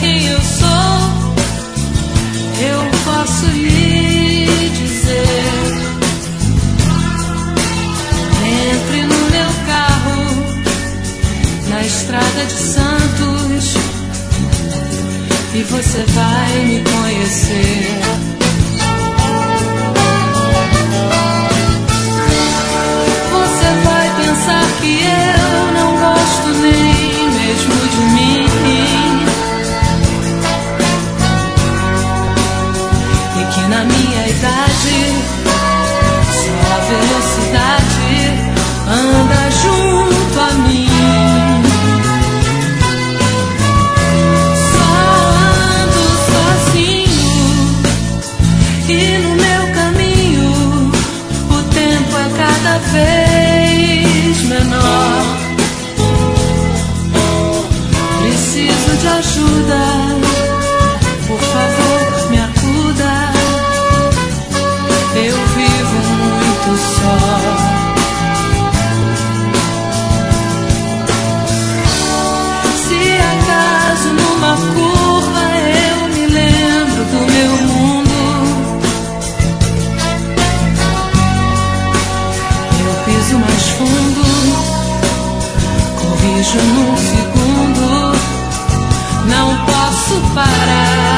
quem eu sou, eu posso lhe dizer. Entre no meu carro, na estrada de Santos, e você vai me conhecer. Você vai pensar que eu não gosto nem mesmo de mim, e que na minha idade só a velocidade anda junto a mim. Vez menor, preciso de ajuda, por favor me acuda, eu vivo muito só. Se acaso numa curva eu me lembro do meu mundo, mais fundo, corrijo num segundo, não posso parar.